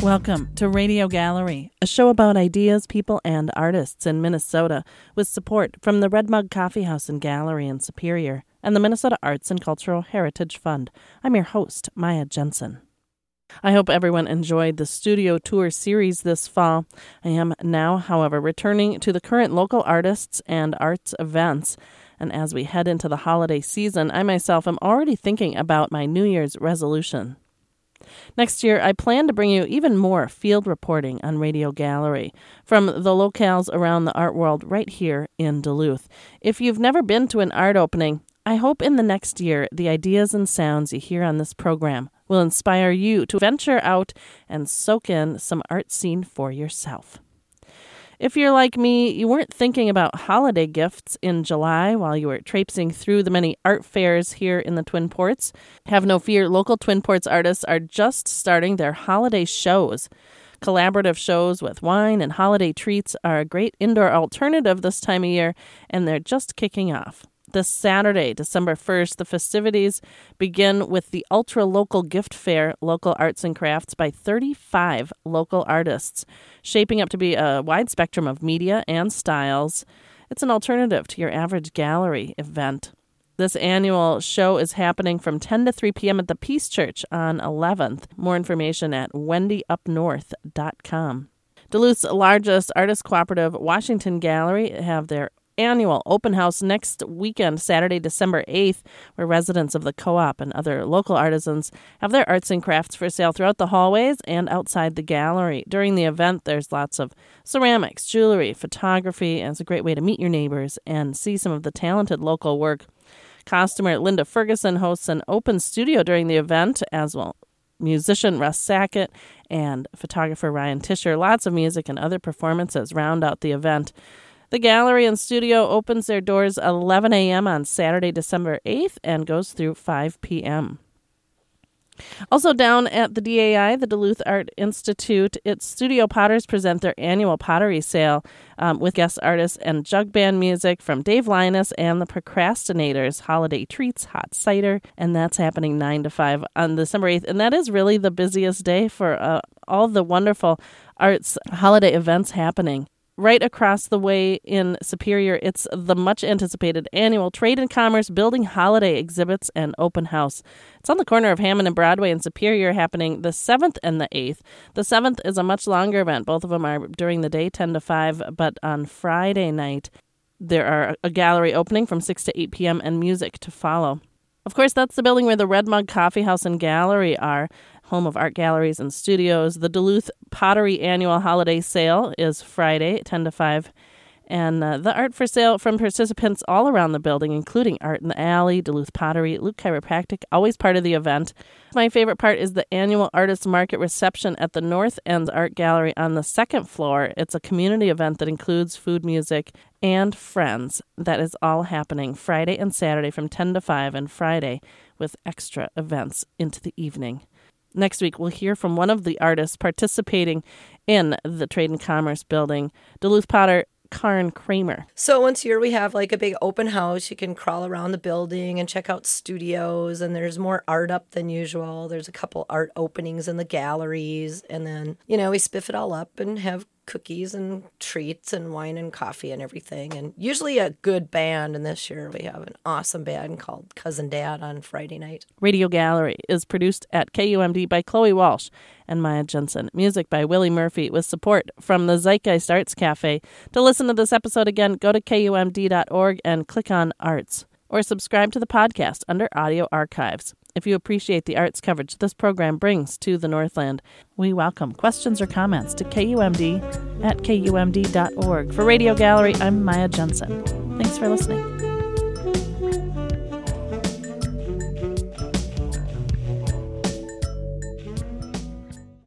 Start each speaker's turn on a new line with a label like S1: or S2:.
S1: Welcome to Radio Gallery, a show about ideas, people, and artists in Minnesota, with support from the Red Mug Coffee House and Gallery in Superior and the Minnesota Arts and Cultural Heritage Fund. I'm your host, Maya Jensen. I hope everyone enjoyed the studio tour series this fall. I am now, however, returning to the current local artists and arts events. And as we head into the holiday season, I myself am already thinking about my New Year's resolution. Next year, I plan to bring you even more field reporting on Radio Gallery from the locales around the art world right here in Duluth. If you've never been to an art opening, I hope in the next year the ideas and sounds you hear on this program will inspire you to venture out and soak in some art scene for yourself. If you're like me, you weren't thinking about holiday gifts in July while you were traipsing through the many art fairs here in the Twin Ports. Have no fear, local Twin Ports artists are just starting their holiday shows. Collaborative shows with wine and holiday treats are a great indoor alternative this time of year, and they're just kicking off. This Saturday, December 1st, the festivities begin with the ultra-local gift fair, Local Arts and Crafts, by 35 local artists, shaping up to be a wide spectrum of media and styles. It's an alternative to your average gallery event. This annual show is happening from 10 to 3 p.m. at the Peace Church on 11th. More information at wendyupnorth.com. Duluth's largest artist cooperative, Washington Gallery, have their annual open house next weekend, Saturday, December 8th, where residents of the co-op and other local artisans have their arts and crafts for sale throughout the hallways and outside the gallery. During the event, there's lots of ceramics, jewelry, photography, and it's a great way to meet your neighbors and see some of the talented local work. Costumer Linda Ferguson hosts an open studio during the event, as well musician Russ Sackett and photographer Ryan Tischer. Lots of music and other performances round out the event. The gallery and studio opens their doors 11 a.m. on Saturday, December 8th, and goes through 5 p.m. Also down at the DAI, the Duluth Art Institute, its studio potters present their annual pottery sale with guest artists and jug band music from Dave Linus and the Procrastinators, holiday treats, hot cider, and that's happening 9 to 5 on December 8th. And that is really the busiest day for all the wonderful arts holiday events happening. Right across the way in Superior, it's the much-anticipated annual Trade and Commerce Building Holiday Exhibits and Open House. It's on the corner of Hammond and Broadway in Superior, happening the 7th and the 8th. The 7th is a much longer event. Both of them are during the day, 10 to 5, but on Friday night, there are a gallery opening from 6 to 8 p.m. and music to follow. Of course, that's the building where the Red Mug Coffee House and Gallery are, home of art galleries and studios. The Duluth Pottery Annual Holiday Sale is Friday, 10 to 5. And the art for sale from participants all around the building, including Art in the Alley, Duluth Pottery, Luke Chiropractic, always part of the event. My favorite part is the annual Artist Market reception at the North End Art Gallery on the second floor. It's a community event that includes food, music, and friends. That is all happening Friday and Saturday from 10 to 5, and Friday with extra events into the evening. Next week, we'll hear from one of the artists participating in the Trade and Commerce building, Duluth potter Karen Kramer.
S2: So once a year we have like a big open house. You can crawl around the building and check out studios, and there's more art up than usual. There's a couple art openings in the galleries, and then, we spiff it all up and have cookies and treats and wine and coffee and everything, and usually a good band. And this year we have an awesome band called Cousin Dad on Friday night.
S1: Radio Gallery is produced at KUMD by Chloe Walsh and Maya Jensen. Music by Willie Murphy with support from the Zeitgeist Arts Cafe. To listen to this episode again, go to KUMD.org and click on Arts, or subscribe to the podcast under Audio Archives. If you appreciate the arts coverage this program brings to the Northland, we welcome questions or comments to KUMD at KUMD.org. For Radio Gallery, I'm Maya Jensen. Thanks for listening.